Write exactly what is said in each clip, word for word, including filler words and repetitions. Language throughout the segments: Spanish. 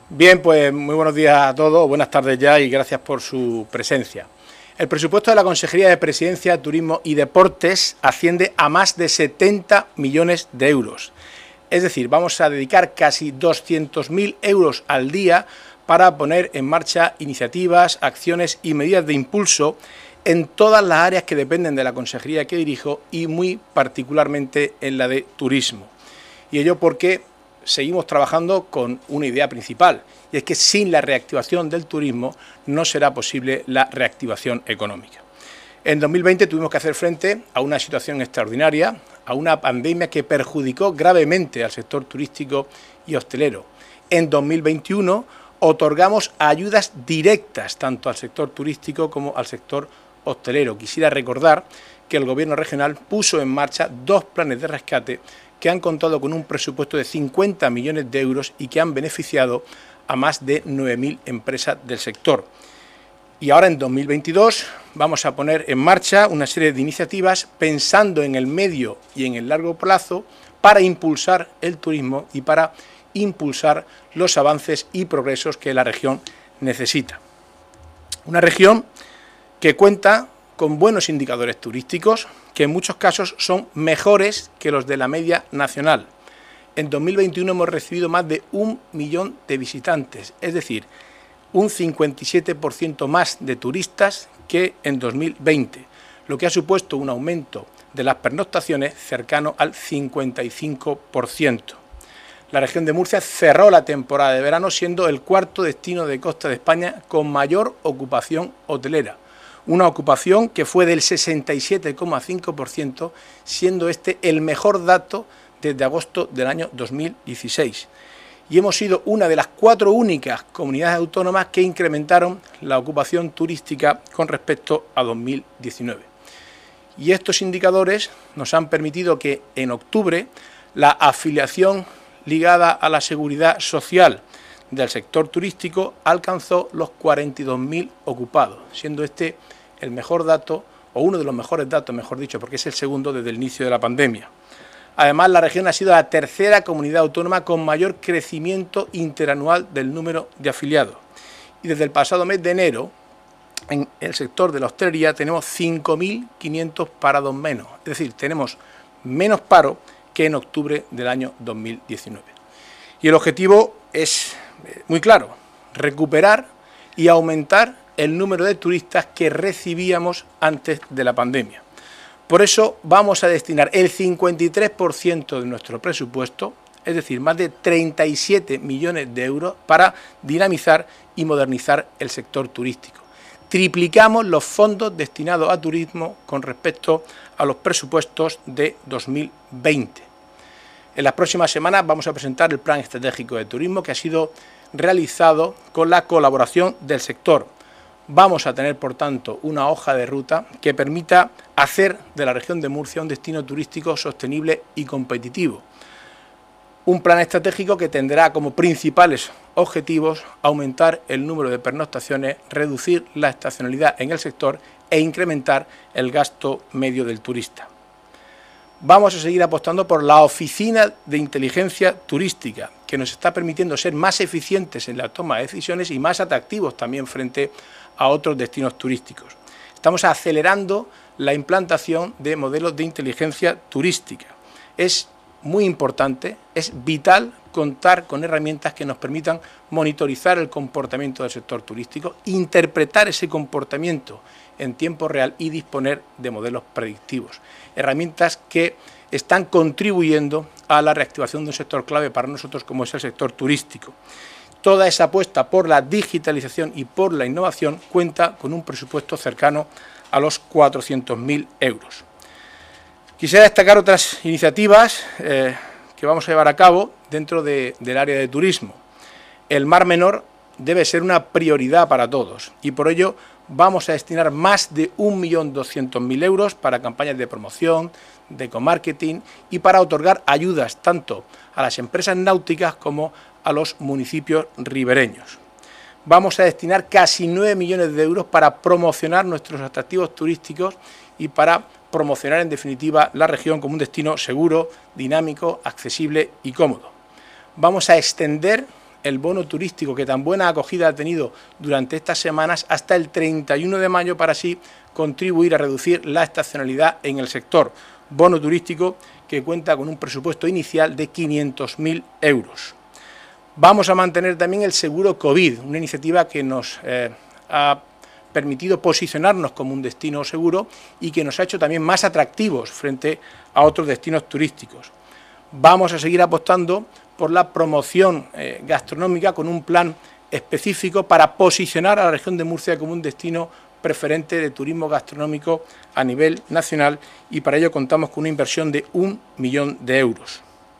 Bien, pues muy buenos días a todos, buenas tardes ya y gracias por su presencia. El presupuesto de la Consejería de Presidencia, Turismo y Deportes asciende a más de setenta millones de euros. Es decir, vamos a dedicar casi doscientos mil euros al día para poner en marcha iniciativas, acciones y medidas de impulso en todas las áreas que dependen de la consejería que dirijo y muy particularmente en la de turismo. Y ello porque seguimos trabajando con una idea principal, y es que sin la reactivación del turismo no será posible la reactivación económica. En dos mil veinte tuvimos que hacer frente a una situación extraordinaria, a una pandemia que perjudicó gravemente al sector turístico y hostelero. En dos mil veintiuno otorgamos ayudas directas tanto al sector turístico como al sector hostelero. Quisiera recordar que el Gobierno regional puso en marcha dos planes de rescate que han contado con un presupuesto de cincuenta millones de euros y que han beneficiado a más de nueve mil empresas del sector. Y ahora en dos mil veintidós vamos a poner en marcha una serie de iniciativas pensando en el medio y en el largo plazo para impulsar el turismo y para impulsar los avances y progresos que la región necesita. Una región que cuenta con buenos indicadores turísticos, que en muchos casos son mejores que los de la media nacional. En dos mil veintiuno hemos recibido más de un millón de visitantes, es decir, un cincuenta y siete por ciento más de turistas que en dos mil veinte, lo que ha supuesto un aumento de las pernoctaciones cercano al cincuenta y cinco por ciento. La región de Murcia cerró la temporada de verano siendo el cuarto destino de costa de España con mayor ocupación hotelera. Una ocupación que fue del sesenta y siete coma cinco por ciento, siendo este el mejor dato desde agosto del año dos mil dieciséis. Y hemos sido una de las cuatro únicas comunidades autónomas que incrementaron la ocupación turística con respecto a dos mil diecinueve. Y estos indicadores nos han permitido que en octubre la afiliación ligada a la seguridad social del sector turístico alcanzó los cuarenta y dos mil ocupados, siendo este el mejor dato, o uno de los mejores datos, mejor dicho, porque es el segundo desde el inicio de la pandemia. Además, la región ha sido la tercera comunidad autónoma con mayor crecimiento interanual del número de afiliados. Y desde el pasado mes de enero, en el sector de la hostelería tenemos cinco mil quinientos parados menos, es decir, tenemos menos paro que en octubre del año dos mil diecinueve. Y el objetivo es muy claro, recuperar y aumentar el número de turistas que recibíamos antes de la pandemia. Por eso vamos a destinar el cincuenta y tres por ciento de nuestro presupuesto, es decir, más de treinta y siete millones de euros, para dinamizar y modernizar el sector turístico. Triplicamos los fondos destinados a turismo con respecto a los presupuestos de dos mil veinte. En las próximas semanas vamos a presentar el Plan Estratégico de Turismo, que ha sido realizado con la colaboración del sector. Vamos a tener, por tanto, una hoja de ruta que permita hacer de la región de Murcia un destino turístico sostenible y competitivo. Un plan estratégico que tendrá como principales objetivos aumentar el número de pernoctaciones, reducir la estacionalidad en el sector e incrementar el gasto medio del turista. Vamos a seguir apostando por la Oficina de Inteligencia Turística, que nos está permitiendo ser más eficientes en la toma de decisiones y más atractivos también frente a otros destinos turísticos. Estamos acelerando la implantación de modelos de inteligencia turística. Es muy importante, es vital contar con herramientas que nos permitan monitorizar el comportamiento del sector turístico, interpretar ese comportamiento en tiempo real y disponer de modelos predictivos. Herramientas que están contribuyendo a la reactivación de un sector clave para nosotros como es el sector turístico. Toda esa apuesta por la digitalización y por la innovación cuenta con un presupuesto cercano a los cuatrocientos mil euros. Quisiera destacar otras iniciativas eh, que vamos a llevar a cabo dentro de, del área de turismo. El Mar Menor debe ser una prioridad para todos y por ello vamos a destinar más de un millón doscientos mil euros para campañas de promoción, de ecomarketing y para otorgar ayudas tanto a las empresas náuticas como a los municipios ribereños. Vamos a destinar casi nueve millones de euros para promocionar nuestros atractivos turísticos y para promocionar en definitiva la región como un destino seguro, dinámico, accesible y cómodo. Vamos a extender el bono turístico que tan buena acogida ha tenido durante estas semanas hasta el treinta y uno de mayo para así contribuir a reducir la estacionalidad en el sector. Bono turístico que cuenta con un presupuesto inicial de quinientos mil euros. Vamos a mantener también el seguro COVID, una iniciativa que nos eh, ha permitido posicionarnos como un destino seguro y que nos ha hecho también más atractivos frente a otros destinos turísticos. Vamos a seguir apostando por la promoción eh, gastronómica con un plan específico para posicionar a la región de Murcia como un destino preferente de turismo gastronómico a nivel nacional y para ello contamos con una inversión de un millón de euros.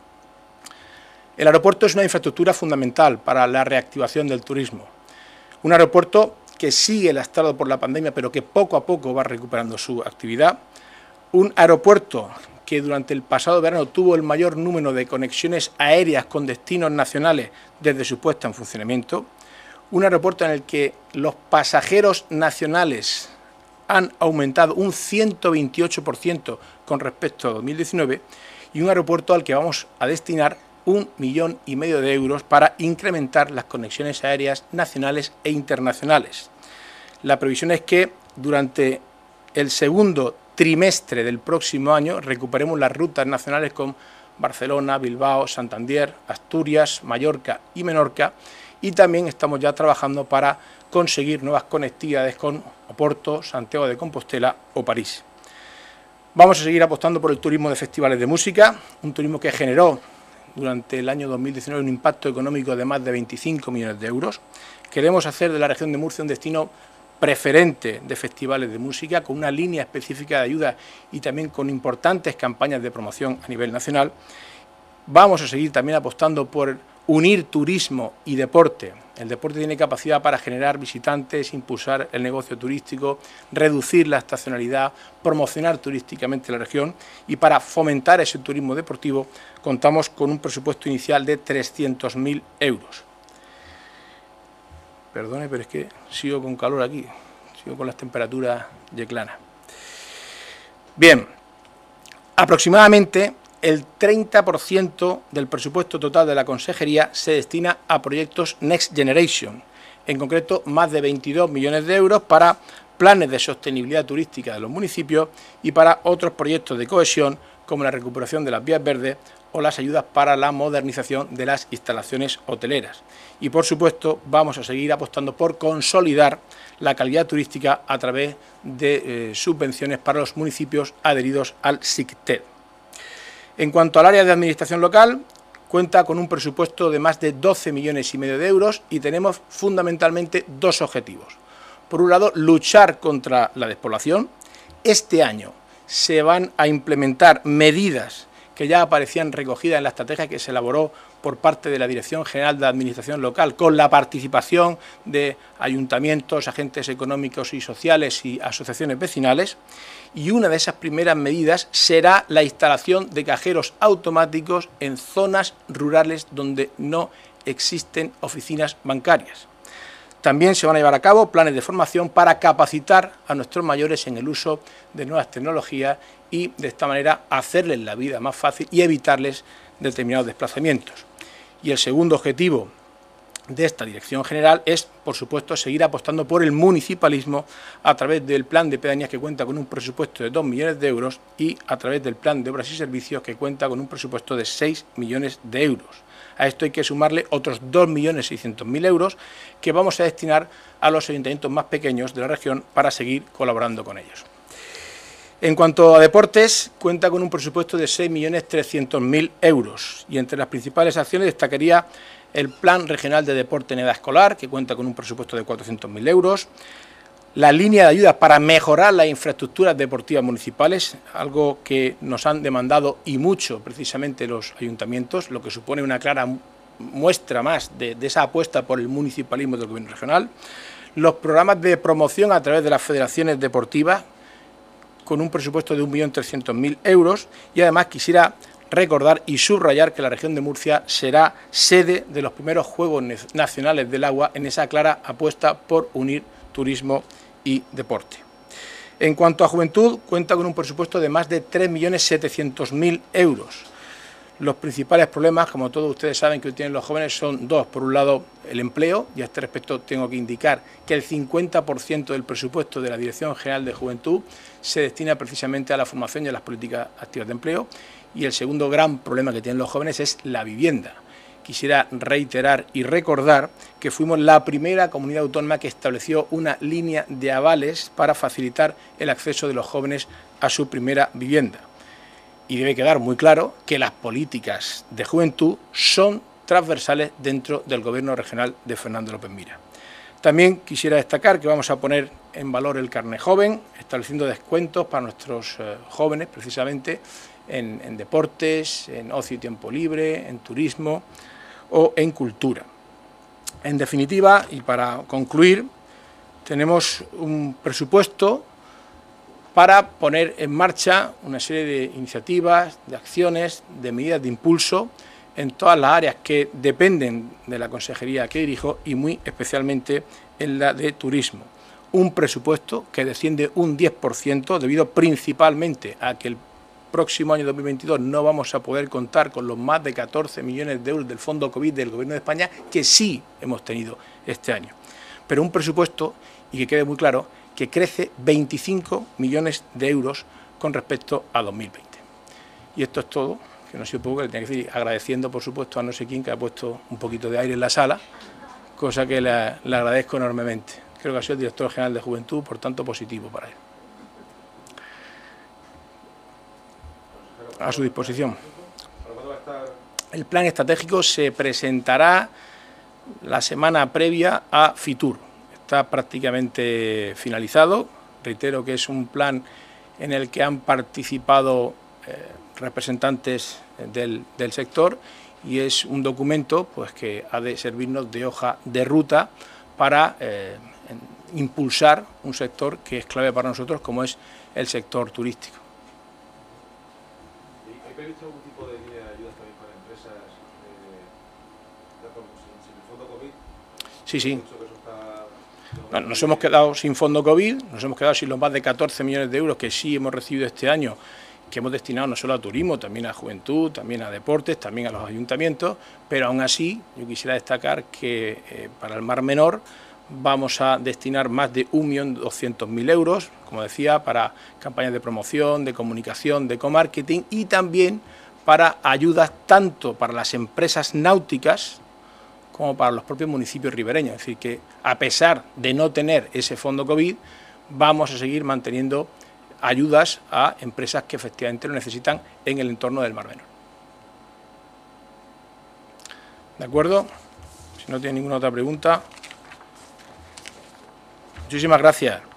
El aeropuerto es una infraestructura fundamental para la reactivación del turismo. Un aeropuerto que sigue lastrado por la pandemia, pero que poco a poco va recuperando su actividad. Un aeropuerto que durante el pasado verano tuvo el mayor número de conexiones aéreas con destinos nacionales desde su puesta en funcionamiento. Un aeropuerto en el que los pasajeros nacionales han aumentado un ciento veintiocho por ciento con respecto a dos mil diecinueve y un aeropuerto al que vamos a destinar un millón y medio de euros para incrementar las conexiones aéreas nacionales e internacionales. La previsión es que durante el segundo trimestre del próximo año recuperemos las rutas nacionales con Barcelona, Bilbao, Santander, Asturias, Mallorca y Menorca y también estamos ya trabajando para conseguir nuevas conectividades con Oporto, Santiago de Compostela o París. Vamos a seguir apostando por el turismo de festivales de música, un turismo que generó durante el año dos mil diecinueve un impacto económico de más de veinticinco millones de euros. Queremos hacer de la región de Murcia un destino preferente de festivales de música, con una línea específica de ayuda y también con importantes campañas de promoción a nivel nacional. Vamos a seguir también apostando por unir turismo y deporte. El deporte tiene capacidad para generar visitantes, impulsar el negocio turístico, reducir la estacionalidad, promocionar turísticamente la región y para fomentar ese turismo deportivo contamos con un presupuesto inicial de trescientos mil euros. Perdone, pero es que sigo con calor aquí, sigo con las temperaturas yeclanas. Bien, aproximadamente el treinta por ciento del presupuesto total de la consejería se destina a proyectos Next Generation, en concreto más de veintidós millones de euros para planes de sostenibilidad turística de los municipios y para otros proyectos de cohesión como la recuperación de las vías verdes o las ayudas para la modernización de las instalaciones hoteleras. Y por supuesto vamos a seguir apostando por consolidar la calidad turística a través de eh, subvenciones para los municipios adheridos al SICTED. En cuanto al área de administración local, cuenta con un presupuesto de más de doce millones y medio de euros y tenemos fundamentalmente dos objetivos. Por un lado, luchar contra la despoblación. Este año se van a implementar medidas que ya aparecían recogidas en la estrategia que se elaboró por parte de la Dirección General de Administración Local, con la participación de ayuntamientos, agentes económicos y sociales y asociaciones vecinales. Y una de esas primeras medidas será la instalación de cajeros automáticos en zonas rurales donde no existen oficinas bancarias. También se van a llevar a cabo planes de formación para capacitar a nuestros mayores en el uso de nuevas tecnologías y de esta manera hacerles la vida más fácil y evitarles determinados desplazamientos. Y el segundo objetivo de esta Dirección General es, por supuesto, seguir apostando por el municipalismo a través del plan de pedanías que cuenta con un presupuesto de dos millones de euros y a través del plan de obras y servicios que cuenta con un presupuesto de seis millones de euros. A esto hay que sumarle otros dos millones seiscientos mil euros que vamos a destinar a los ayuntamientos más pequeños de la región para seguir colaborando con ellos. En cuanto a deportes, cuenta con un presupuesto de seis millones trescientos mil euros y entre las principales acciones destacaría el Plan Regional de Deporte en Edad Escolar, que cuenta con un presupuesto de cuatrocientos mil euros, la línea de ayudas para mejorar las infraestructuras deportivas municipales, algo que nos han demandado y mucho precisamente los ayuntamientos, lo que supone una clara muestra más de, de esa apuesta por el municipalismo del gobierno regional, los programas de promoción a través de las federaciones deportivas, con un presupuesto de un millón trescientos mil euros y además quisiera recordar y subrayar que la región de Murcia será sede de los primeros Juegos Nacionales del Agua en esa clara apuesta por unir turismo y deporte. En cuanto a juventud, cuenta con un presupuesto de más de tres millones setecientos mil euros. Los principales problemas, como todos ustedes saben que hoy tienen los jóvenes, son dos. Por un lado, el empleo, y a este respecto tengo que indicar que el cincuenta por ciento del presupuesto de la Dirección General de Juventud se destina precisamente a la formación y a las políticas activas de empleo. Y el segundo gran problema que tienen los jóvenes es la vivienda. Quisiera reiterar y recordar que fuimos la primera comunidad autónoma que estableció una línea de avales para facilitar el acceso de los jóvenes a su primera vivienda. Y debe quedar muy claro que las políticas de juventud son transversales dentro del Gobierno regional de Fernando López Mira. También quisiera destacar que vamos a poner en valor el carné joven, estableciendo descuentos para nuestros eh, jóvenes, precisamente en, en deportes, en ocio y tiempo libre, en turismo o en cultura. En definitiva, y para concluir, tenemos un presupuesto para poner en marcha una serie de iniciativas, de acciones, de medidas de impulso en todas las áreas que dependen de la consejería que dirijo y muy especialmente en la de turismo. Un presupuesto que desciende un diez por ciento debido principalmente a que el próximo año dos mil veintidós no vamos a poder contar con los más de catorce millones de euros del Fondo COVID del Gobierno de España que sí hemos tenido este año. Pero un presupuesto, y que quede muy claro, que crece veinticinco millones de euros con respecto a dos mil veinte. Y esto es todo, que no sé poco, que le tenía que decir, agradeciendo por supuesto a no sé quién que ha puesto un poquito de aire en la sala, cosa que le, le agradezco enormemente. Creo que ha sido el director general de Juventud, por tanto positivo para él. A su disposición. El plan estratégico se presentará la semana previa a Fitur. Está prácticamente finalizado. Reitero que es un plan en el que han participado eh, representantes del, del sector y es un documento pues, que ha de servirnos de hoja de ruta para eh, impulsar un sector que es clave para nosotros como es el sector turístico. ¿Hay previsto algún tipo de línea de ayudas también para empresas eh, sin el fondo COVID? Sí, sí. Nos hemos quedado sin fondo COVID, nos hemos quedado sin los más de catorce millones de euros que sí hemos recibido este año, que hemos destinado no solo a turismo, también a juventud, también a deportes, también a los ayuntamientos, pero aún así yo quisiera destacar que eh, para el Mar Menor vamos a destinar más de un millón doscientos mil euros, como decía, para campañas de promoción, de comunicación, de comarketing y también para ayudas tanto para las empresas náuticas como para los propios municipios ribereños. Es decir, que a pesar de no tener ese fondo COVID, vamos a seguir manteniendo ayudas a empresas que efectivamente lo necesitan en el entorno del Mar Menor. ¿De acuerdo? Si no tiene ninguna otra pregunta. Muchísimas gracias.